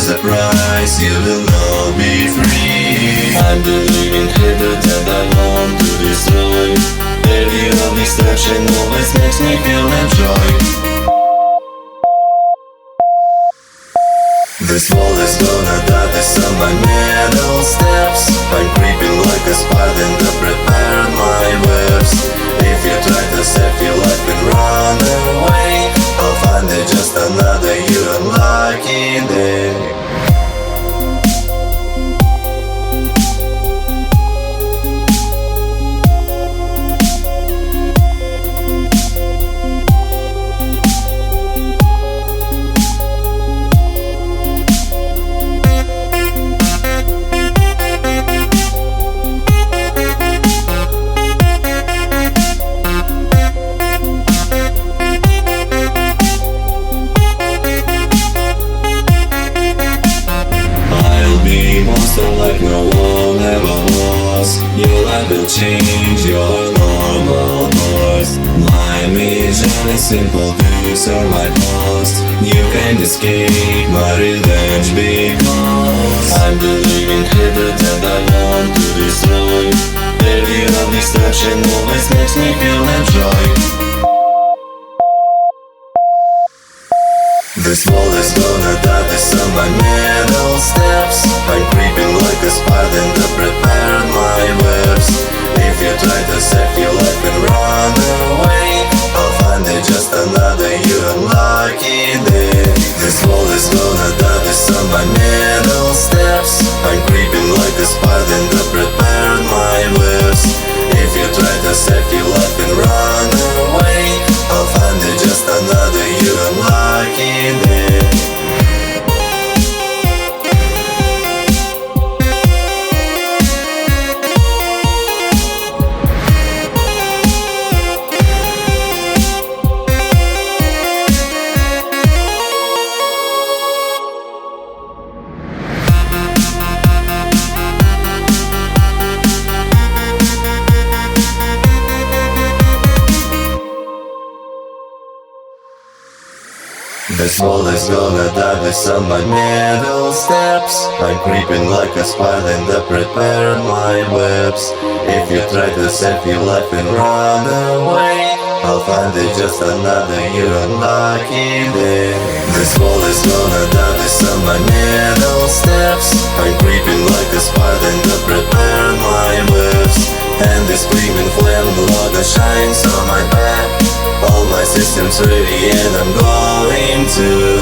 the price, you will not be free. I'm the living habit and I want to destroy. The real destruction always makes me feel enjoy. This wall is gonna die, this on my middle steps. I'm creeping like a spider and I prepared my webs. If you try to save your life and run away, I'll find it just another you unlucky day. Like no one ever was. Your life will change your normal course. My mission is simple, to serve my cause. You can't escape my revenge because I'm the living habit and I want to destroy. The real destruction always makes me feel enjoy. This wall is gonna die, this on my middle steps. I'm creeping like a spider and I prepared my webs. If you try to save your life and run away, I'll find it just another you unlucky day. This wall is gonna die, this on my middle steps. I'm creeping like a spider and I prepared my webs. If you try to save your life and run away, I'll find it just another you unlucky day. This wall is gonna die, this on my middle steps. I'm creeping like a spider and I prepared my webs. If you try to save your life and run away, I'll find it just another you unlucky day. This wall is gonna die, this on my middle steps. I'm creeping like a spider and I prepared my webs. And this screaming flame logo shines on my back. All my systems ready and I'm going to